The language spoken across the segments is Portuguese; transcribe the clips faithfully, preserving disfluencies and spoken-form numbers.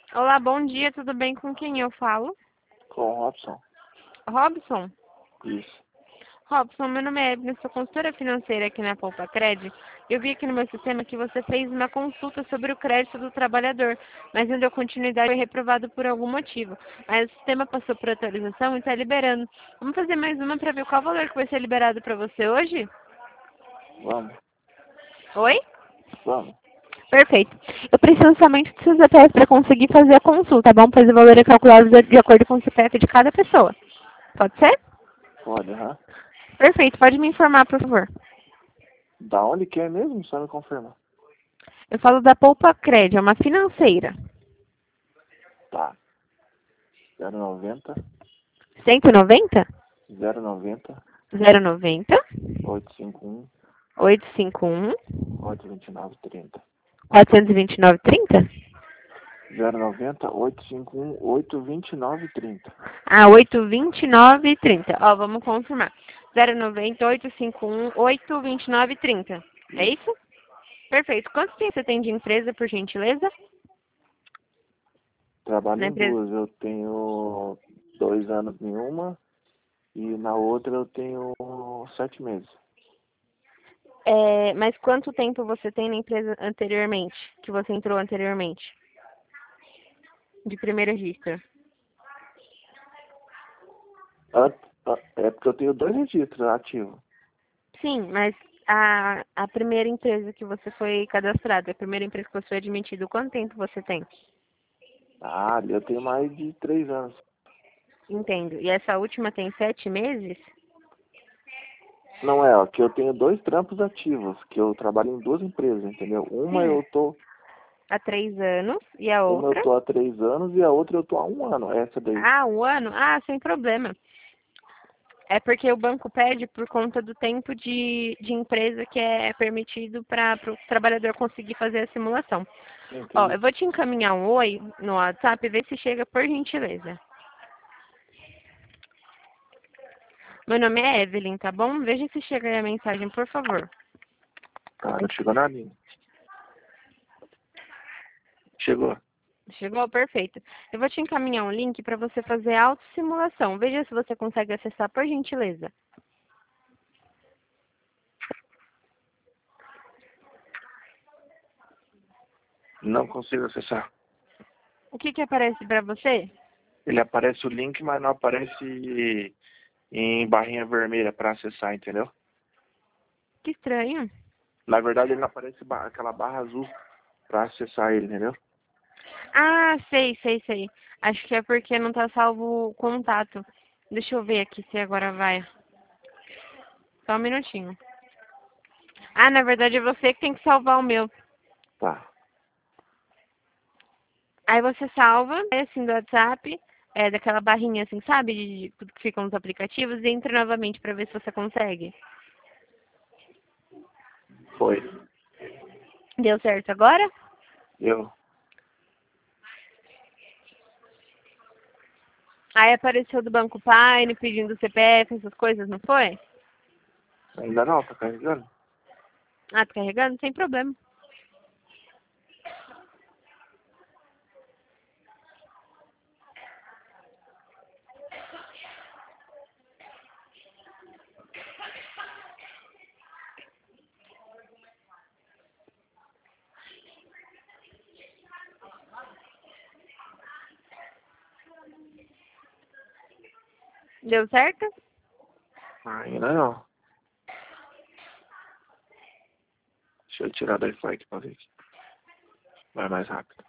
Olá, bom dia, tudo bem? Com quem eu falo? Com o Robson? Robson? Isso. Robson, meu nome é Evelyn, sou consultora financeira aqui na Poupa Cred. Eu vi aqui no meu sistema que você fez uma consulta sobre o crédito do trabalhador, mas não deu continuidade, foi reprovado por algum motivo. Mas o sistema passou por atualização e está liberando. Vamos fazer mais uma para ver qual valor que vai ser liberado para você hoje? Vamos. Oi? Vamos. Perfeito. Eu preciso somente dos seus C P F para conseguir fazer a consulta, tá bom? Pois o valor é calculado de de acordo com o C P F de cada pessoa. Pode ser? Pode, aham. Perfeito. Pode me informar, por favor. Da onde que é mesmo? Só me confirma. Eu falo da Poupa Cred, é uma financeira. Tá. zero noventa, cento e noventa? zero noventa, zero noventa, oito cinco um, oitocentos e cinquenta e um, oito dois nove, trinta. quatrocentos e vinte e nove, trinta? zero noventa, oito cinco um, oito dois nove, trinta. Ah, oitocentos e vinte e nove, trinta. Ó, vamos confirmar. zero noventa, oitocentos e cinquenta e um, oitocentos e vinte e nove, trinta. É Isso. isso? Perfeito. Quantos tempo você tem de empresa, por gentileza? Trabalho Na em empresa? duas. Eu tenho dois anos em uma e na outra eu tenho sete meses. É, mas quanto tempo você tem na empresa anteriormente, que você entrou anteriormente? De primeiro registro. Ah, ah, É porque eu tenho dois registros ativos. Sim, mas a, a primeira empresa que você foi cadastrado, a primeira empresa que você foi admitido, quanto tempo você tem? Ah, ali eu tenho mais de três anos. Entendo. E essa última tem sete meses? Não é, ó, que eu tenho dois trampos ativos, que eu trabalho em duas empresas, entendeu? Uma Sim. eu tô, Há três anos. E a uma eu outra? tô há três anos e a outra eu tô há um ano, essa daí. Ah, um ano? Ah, sem problema. É porque o banco pede por conta do tempo de, de empresa que é permitido para o trabalhador conseguir fazer a simulação. Ó, Entendi. eu vou te encaminhar um oi no WhatsApp e ver se chega por gentileza. Meu nome é Evelyn, tá bom? Veja se chega aí a mensagem, por favor. Tá, não chegou na linha. Chegou. Chegou? Perfeito. Eu vou te encaminhar um link para você fazer a autossimulação. Veja se você consegue acessar, por gentileza. Não consigo acessar. O que que aparece para você? Ele aparece o link, mas não aparece em barrinha vermelha para acessar, entendeu? Que estranho. Na verdade, ele não aparece ba- aquela barra azul para acessar ele, entendeu? Ah, sei, sei, sei. Acho que é porque não tá salvo o contato. Deixa eu ver aqui se agora vai. Só um minutinho. Ah, na verdade é você que tem que salvar o meu. Tá. Aí você salva, né, assim, do WhatsApp, é, daquela barrinha assim, sabe, de, de tudo que fica nos aplicativos, e entra novamente pra ver se você consegue. Foi. Deu certo agora? Eu. Aí apareceu do Banco Paine pedindo C P F, essas coisas, não foi? Ainda não, tá carregando? Ah, tá carregando? Sem problema. Deu certo? Ainda não. Deixa eu tirar do Wi-Fi aqui pra ver. Vai mais rápido.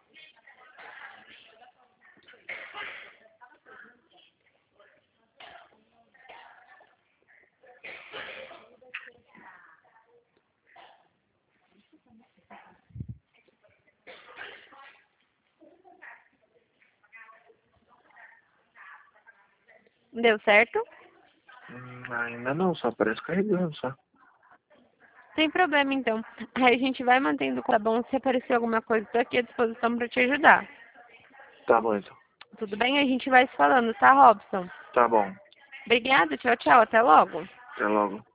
Deu certo? Hum, ainda não, só aparece carregando, só. Sem problema, então. Aí a gente vai mantendo, tá bom? Se aparecer alguma coisa, tô aqui à disposição pra te ajudar. Tá bom, então. Tudo bem? A gente vai se falando, tá, Robson? Tá bom. Obrigada, tchau, tchau. Até logo. Até logo.